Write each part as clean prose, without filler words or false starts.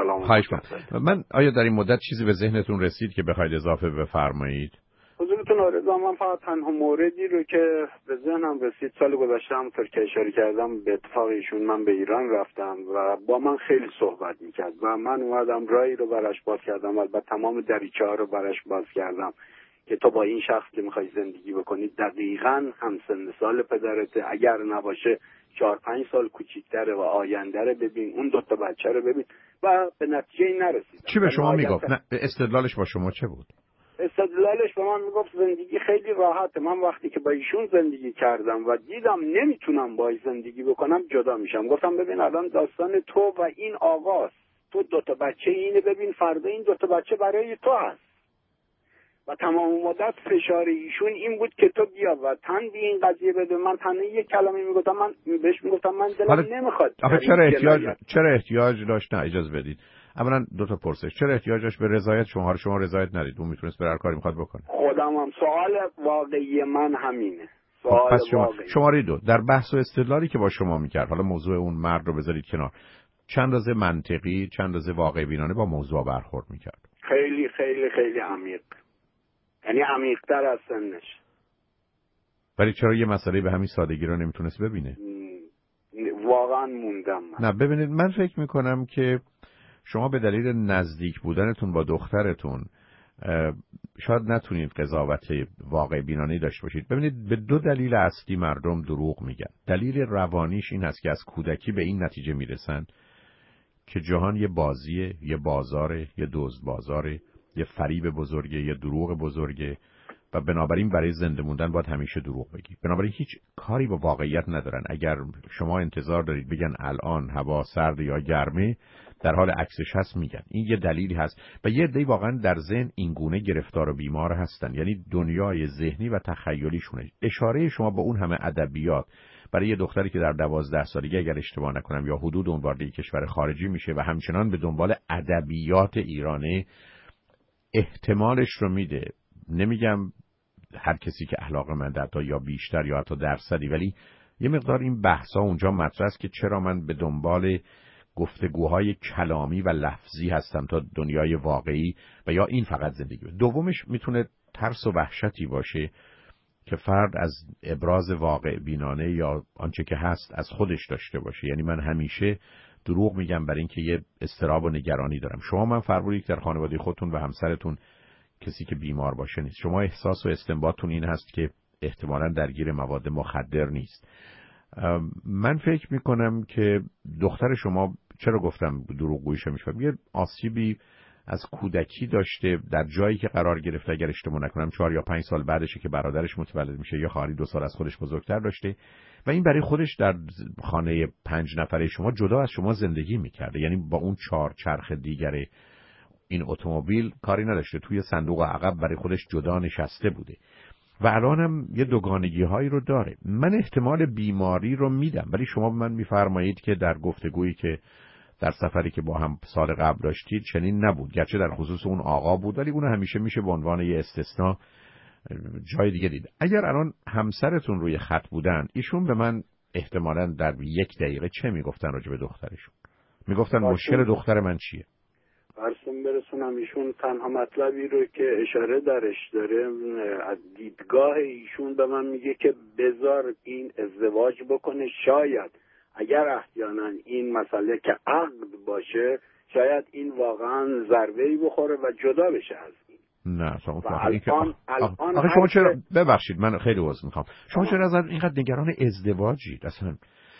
سلام. من آیا در این مدت چیزی به ذهنتون رسید که بخواید اضافه بفرمایید؟ حضورتون آرزو، من فقط تنها موردی رو که به ذهنم رسید سال گذشته همونطور که اشاره کردم به اتفاق ایشون من به ایران رفتم و با من خیلی صحبت میکرد و من اومدم راهی رو براش باز کردم و تمام دریچه ها رو براش باز کردم که تو با این شخص که میخوای زندگی بکنی دقیقاً همسن سال پدرته، اگر نباشه 4-5 سال کوچیک‌تره و آینده رو ببین، اون 2 تا بچه رو ببین و به نتیجه نرسیدم. چی به شما میگفت؟ نه استدلالش با شما چه بود؟ استدلالش به من میگفت زندگی خیلی راحته. من وقتی که با ایشون زندگی کردم و دیدم نمیتونم باهاش زندگی بکنم جدا میشم. گفتم ببین الان داستان تو و این آقاست، تو 2 تا بچه اینو ببین، فردا این 2 تا بچه برای تو هست و تمام مدت فشار ایشون این بود که تو بیا و تن به این قضیه بده. من تنها یک کلمه میگفتم، من بهش میگفتم من دلم نمیخواد. آخه چرا احتیاج داشت؟ نه اجازه بدید اولا 2 تا پرسش. چرا احتیاج داشت به رضایت شما رضایت ندید؟ اون میتونست به هر کاری میخواد بکنه. خودم هم سوال واقعی من همینه. سوال پس واقعی. شماره 2 در بحث و استدلالی که با شما میکرد، حالا موضوع اون مرد رو بذارید کنار، چند اندازه منطقی، چند اندازه واقع بینانه با موضوع برخورد میکرد؟ خیلی خیلی خیلی عمیق، یعنی عمیق‌تر از سنش. ولی چرا یه مسئله به همین سادگی رو نمیتونست ببینه؟ واقعا موندم من. نه ببینید، من فکر میکنم که شما به دلیل نزدیک بودنتون با دخترتون شاید نتونید قضاوت واقع بینانه داشته باشید. ببینید، به 2 دلیل اصلی مردم دروغ میگن. دلیل روانیش این هست که از کودکی به این نتیجه میرسن که جهان یه بازیه، یه بازاره، یه دزد بازاره، یه فریب بزرگه، یه دروغ بزرگه و بنابراین برای زنده موندن باید همیشه دروغ بگی. بنابراین هیچ کاری با واقعیت ندارن. اگر شما انتظار دارید بگن الان هوا سرد یا گرمه، در حال عکسش هست میگن. این یه دلیلی هست و یه عده‌ای واقعا در ذهن این گونه گرفتار و بیمار هستن، یعنی دنیای ذهنی و تخیلیشونه. اشاره شما با اون همه ادبیات برای یه دختری که در 12 سالگی اگر اشتباه نکنم یا حدود اون وارد کشور خارجی میشه و همچنان به دنبال ادبیات ایرانه، احتمالش رو میده. نمیگم هر کسی که علاقه‌مند حتی یا بیشتر یا حتی درصدی، ولی یه مقدار این بحثا اونجا مطرح است که چرا من به دنبال گفتگوهای کلامی و لفظی هستم تا دنیای واقعی و یا این فقط زندگی. دومش میتونه ترس و وحشتی باشه که فرد از ابراز واقع بینانه یا آنچه که هست از خودش داشته باشه. یعنی من همیشه دروغ میگم برای اینکه یه اضطراب و نگرانی دارم. شما من فرمودید در خانواده خودتون و همسرتون کسی که بیمار باشه نیست. شما احساس و استنباطتون این هست که احتمالاً درگیر مواد مخدر نیست. من فکر میکنم که دختر شما، چرا گفتم دروغگوییش میشه، یه آسیبی از کودکی داشته در جایی که قرار گرفته. اگر اشتباه نکنم 4 یا 5 سال بعدشه که برادرش متولد میشه، یا خواهری 2 سال از خودش بزرگتر داشته و این برای خودش در خانه 5 نفره شما جدا از شما زندگی میکرده. یعنی با اون 4 چرخ دیگر این اتومبیل کاری نداشته، توی صندوق عقب برای خودش جدا نشسته بوده و الانم یه دوگانگی هایی رو داره. من احتمال بیماری رو میدم، ولی شما من میفرمایید که در گفتگویی که در سفری که با هم سال قبل داشتید چنین نبود، گرچه در خصوص اون آقا بود، ولی اون همیشه میشه به عنوان یه استثناء جای دیگه دید. اگر الان همسرتون روی خط بودن، ایشون به من احتمالاً در 1 دقیقه چه میگفتن راجع به دخترشون؟ میگفتن مشکل دختر من چیه؟ برسون برسونم. ایشون تنها مطلبی رو که اشاره درش داره از دیدگاه ایشون به من میگه که بذار این ازدواج بکنه، شاید اگر احیانا این مسئله که عقد باشه شاید این واقعا ضربه‌ای بخوره و جدا بشه از این. نه الان آخه شما چرا، ببخشید من خیلی عذر میخوام، شما چرا از اینقدر نگران ازدواجید اصلا؟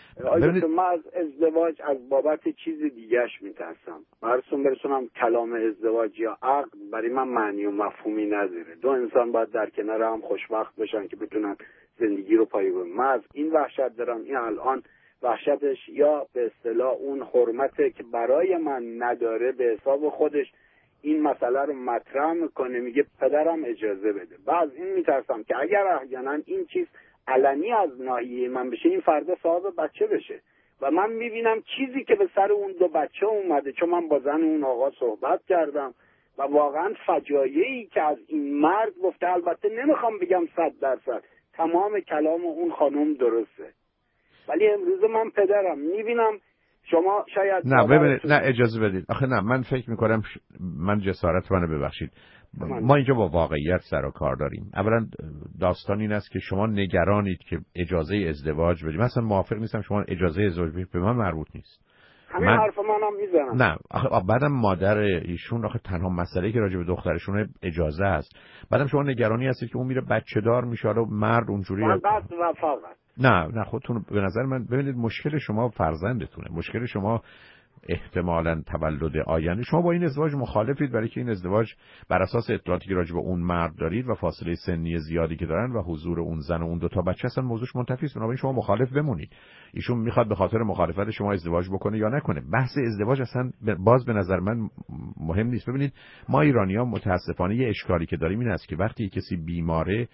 من از ازدواج از بابت چیز دیگهش میترسم. برسونم کلام ازدواج یا عقد برای من معنی و مفهومی نداره. 2 انسان باید در کنار هم خوشبخت بشن که بتونن زندگی رو پایه ببرن. من از این وحشت دارم. این الان وحشتش یا به اصطلاح اون حرمته که برای من نداره، به حساب خودش این مسئله رو مطرح میکنه، میگه پدرم اجازه بده. بعض این میترسم که اگر احیانا این چیز علنی از ناحیه من بشه، این فردا صاحب بچه بشه و من میبینم چیزی که به سر اون 2 بچه اومده، چون من با زن اون آقا صحبت کردم و واقعا فجایعی که از این مرد گفته، البته نمیخوام بگم 100% تمام کلام اون خانم درسته، ولی امروز من پدرم میبینم شما شاید نه ببینید، نه اجازه بدید. آخه نه، من فکر میکنم من جسارت منو ببخشید، ما اینجا با واقعیت سر و کار داریم. اولا داستان این است که شما نگرانید که اجازه ازدواج بدید. مثلا موافق نیستم شما اجازه ازدواج بدید، به من مربوط نیست. همین حرف منم میزنم. نه آخه بعدم مادر ایشون آخه تنها مسئله که راجع به دخترشون اجازه است. بعدم شما نگرانی هستید که اون میره بچه دار میشه و مرد اونجوری فقط و فقط. نه خودتون به نظر من ببینید، مشکل شما فرزندتونه، مشکل شما احتمالاً تولد آینده. شما با این ازدواج مخالفید برای که این ازدواج بر اساس اطلاعاتی که راجع به اون مرد دارید و فاصله سنی زیادی که دارن و حضور اون زن و اون دو تا بچه اصلا موضوعش منتفی است. بنابراین شما مخالف بمونید. ایشون میخواد به خاطر مخالفت شما ازدواج بکنه یا نکنه. بحث ازدواج اصلا باز به نظر من مهم نیست. ببینید ما ایرانی‌ها متاسفانه یه اشکالی که داریم این است که وقتی کسی بیماره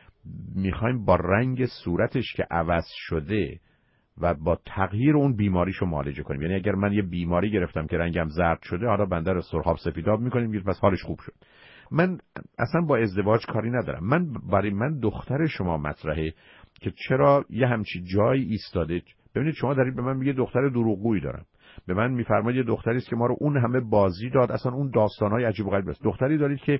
میخوایم با رنگ صورتش که عوض شده و با تغییر اون بیماریشو معالجه کنیم. یعنی اگر من یه بیماری گرفتم که رنگم زرد شده، حالا بنده رو سرخاب سفیداب میکنیم میگید پس حالش خوب شد. من اصلا با ازدواج کاری ندارم. برای من دختر شما مطرحه که چرا یه همچی جایی ایستاده. ببینید شما دارید به من میگه دختر دروغگویی دارم، به من میفرمایید یه دختری است که ما رو اون همه بازی داد، اصلا اون داستانای عجیب و غریب است. دختری دارید که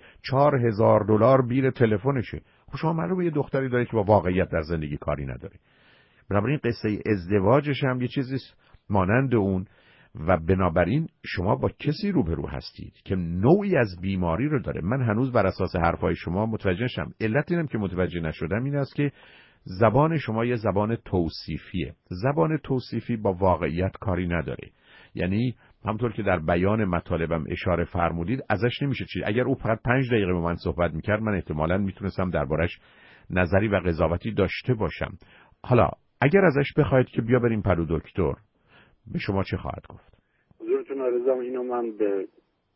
$4000 بیل تلفنشه. خب شما معلومه یه دختری دارید که با واقعیت در زندگی کاری نداره. بنابراین قصه ازدواجش هم یه چیزی مانند اون و بنابراین شما با کسی روبرو هستید که نوعی از بیماری رو داره. من هنوز بر اساس حرفای شما متوجه نشدم. علت اینم که متوجه نشدم این است که زبان شما یه زبان توصیفیه. زبان توصیفی با واقعیت کاری نداره. یعنی همونطور که در بیان مطالبم اشاره فرمودید ازش نمیشه چیز. اگر او فقط 5 دقیقه با من صحبت میکرد من احتمالاً میتونستم دربارش نظری و قضاوتی داشته باشم. حالا اگر ازش بخواید که بیا بریم پلو دکتر، به شما چه خواهد گفت؟ حضورتون عرضم اینو من به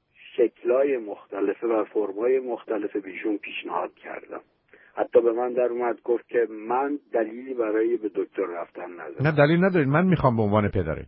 شکل‌های مختلف و فرم‌های مختلف بیشون پیشنهاد کردم. حتی به من در اومد گفت که من دلیلی برای به دکتر رفتن ندارم. نه دلیل ندارید، من میخوام به عنوان پدرت.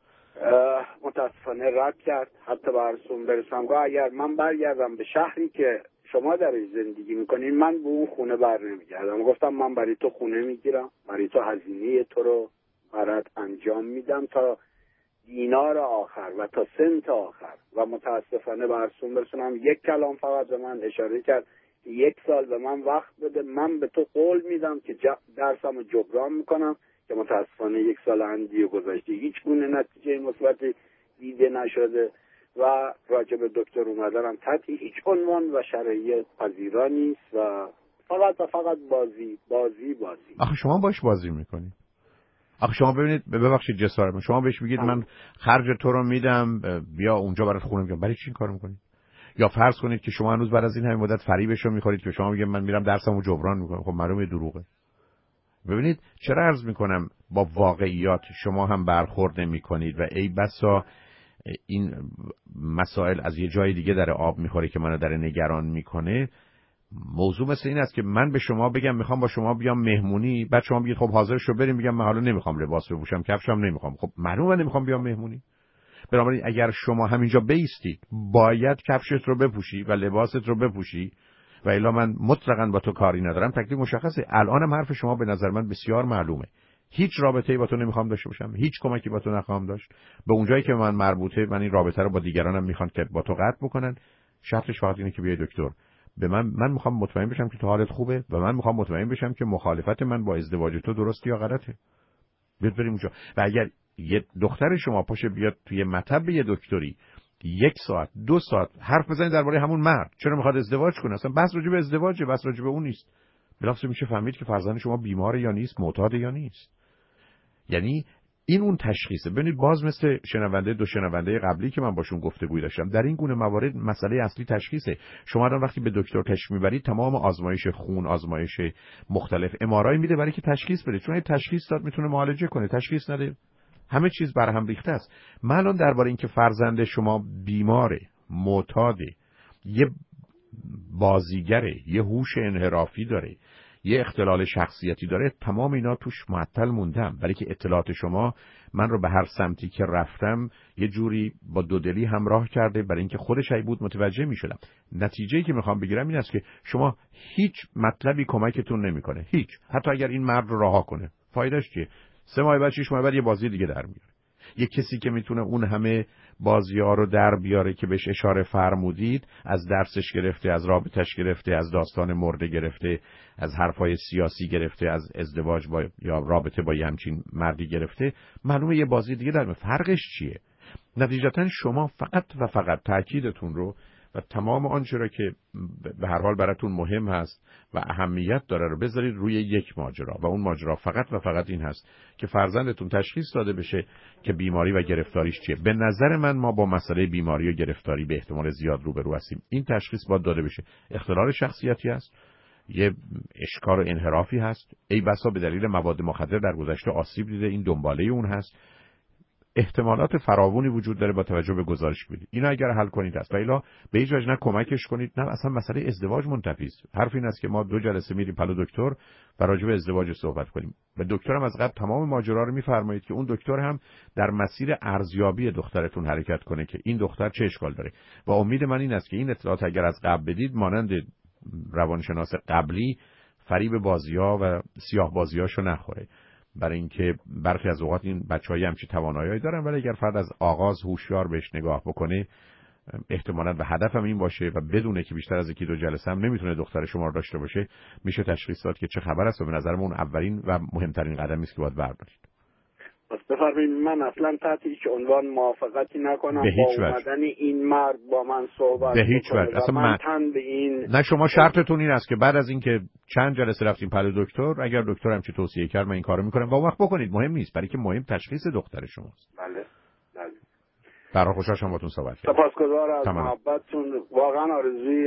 متاسفانه رد کرد. حتی برسون برسم گفت اگر من برگردم به شهری که شما درش زندگی میکنین من به اون خونه بر نمیگردم. گفتم من برای تو خونه میگیرم، برای تو هزینه تو رو برات انجام میدم تا دینار آخر و تا سنت آخر. و متاسفانه برسونم یک کلام فقط به من اشاره کرد که 1 سال به من وقت بده، من به تو قول میدم که درسم رو جبران میکنم. که متاسفانه 1 سال اندی گذشته هیچ گونه نتیجه مثبتی دیده نشده و راجع به دکتر اومدنم تحت هیچ عنوان و شرایط پذیرا نیست و فقط بازی. آخه شما باش بازی میکنید. آخه شما ببینید، ببخشید جسارت، شما بهش میگید من خرج تو رو میدم بیا اونجا برات خونه میگم. برای چی این کارو میکنید؟ یا فرض کنید که شما هنوز بعد از این همه مدت فریبش رو میخورید که شما میگید من میرم درسمو جبران میکنم. خب معلومه دروغه. ببینید چرا عرض میکنم با واقعیات شما هم برخورد نمیکنید و ای بسا این مسائل از یه جای دیگه در آب میخوره که منو در نگران میکنه. موضوع مثل این است که من به شما بگم میخوام با شما بیام مهمونی، بعد شما بگید خب حاضر شو بریم، میگم من حالا نمیخوام لباس بپوشم، کفشم نمیخوام. خب معلومه نمیخوام بیام مهمونی. بنابراین اگر شما همینجا بیستید باید کفشت رو بپوشی و لباست رو بپوشی و الا من مطلقاً با تو کاری ندارم. تکلیف مشخصه. الانم حرف شما به نظر من بسیار معلومه. هیچ رابطه‌ای با تو نمیخوام داشته باشم، هیچ کمکی با تو نخواهم داشت. به اونجایی که من مربوطه، من این رابطه رو با دیگرانم میخوان که با تو قطع بکنن. شرطش فقط اینه که بیای دکتر. به من میخوام مطمئن بشم که تو حالت خوبه و من میخوام مطمئن بشم که مخالفت من با ازدواج تو درست یا غلطه. بیاد بریم اونجا. و اگر یه دختر شما پاشه بیاد توی مطب یه دکتری 1 ساعت 2 ساعت حرف بزنید درباره همون مرد چرا میخواد ازدواج کنه، اصلا بحث راجع به ازدواجه، بحث راجع به اون نیست. بلافاصله میشه فهمید که فرزند شما بیماره یا نیست، معتاد یا نیست. یعنی این اون تشخیصه. ببینید باز مثل دو شنونده قبلی که من باشون گفتگوی داشتم، در این گونه موارد مسئله اصلی تشخیصه. شما الان وقتی به دکتر تشخیص میبرید تمام آزمایش خون، آزمایش مختلف، ام میده برای که تشخیص بده، چون تشخیص داد میتونه معالجه کنه، تشخیص نده همه چیز برهم ریخته است. من الان درباره اینکه فرزند شما بیماره، معتاده، یه بازیگره، یه هوش انحرافی داره، یه اختلال شخصیتی داره، تمام اینا توش معطل موندم، برای که اطلاعات شما من رو به هر سمتی که رفتم یه جوری با دودلی همراه کرده، برای اینکه خودش ای بود متوجه میشدم. نتیجه‌ای که میخوام بگیرم این است که شما هیچ مطلبی کمکتون نمیکنه، هیچ. حتی اگر این مرد رو رها کنه فایدهش چیه؟ 3 ماه بعد 6 ماه بعد یه بازی دیگه در میاره. یک کسی که میتونه اون همه بازی‌ها رو در بیاره که بهش اشاره فرمودید، از درسش گرفته، از رابطش گرفته، از داستان مرده گرفته، از حرفای سیاسی گرفته، از ازدواج با یا رابطه با یه همچین مردی گرفته، معلومه یه بازی دیگه در فرقش چیه؟ نتیجتا شما فقط و فقط تأکیدتون رو و تمام آنچه را که به هر حال براتون مهم هست و اهمیت داره رو بذارید روی یک ماجرا و اون ماجرا فقط و فقط این هست که فرزندتون تشخیص داده بشه که بیماری و گرفتاریش چیه. به نظر من ما با مسئله بیماری و گرفتاری به احتمال زیاد روبرو هستیم. این تشخیص باید داده بشه. اختلال شخصیتی هست، یه اشکال و انحرافی هست، ای بسا به دلیل مواد مخدر در گذشته آسیب دیده، این دنباله اون هست. احتمالات فراوانی وجود داره با توجه به گزارش بدید. اینا اگر حل کنید است و الا به هیچ وجه نه کمکش کنید نه اصلا مسئله ازدواج منتفی است. حرف این است که ما 2 جلسه میریم پلو دکتر و راجع به ازدواج صحبت کنیم. و دکترم از قبل تمام ماجرا رو میفرمایید که اون دکتر هم در مسیر ارزیابی دخترتون حرکت کنه که این دختر چه اشکال داره. و امید من این است که این اطلاعات اگر از قبل بدید مانند روانشناس قبلی فریب بازی‌ها و سیاه بازی‌هاشو نخوره. برای اینکه برخی از اوقات این بچه‌ها همچین توانایی دارن، ولی اگر فرد از آغاز هوشیار بهش نگاه بکنه احتمالاً و هدفم این باشه و بدونه که بیشتر از 1-2 جلسه هم نمیتونه دختر شما رو داشته باشه، میشه تشخیص داد که چه خبر است و به نظر من اون اولین و مهمترین قدمی است که باید بردارید. بس بفرمایید من اصلا تحت هیچ عنوان موافقتی نکنم با اومدن این مرد با من صحبت به هیچ وجه. اصلا من تن به این نه، شما شرطتون این است که بعد از اینکه چند جلسه رفتیم پلو دکتر، اگر دکتر هم چه توصیه کرد من این کارو میکنم و اون وقت بکنید، مهم نیست، برای که مهم تشخیص دختر شماست. بله. برای خوشحال شدم باهاتون صحبت کردم. سپاسگزارم از محبتتون. واقعا آرزوی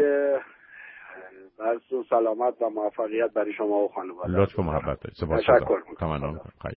براتون سلامت و موفقیت برای شما و خانواده. لطف و محبت دارید. سپاسگزارم. تشکر می‌کنم.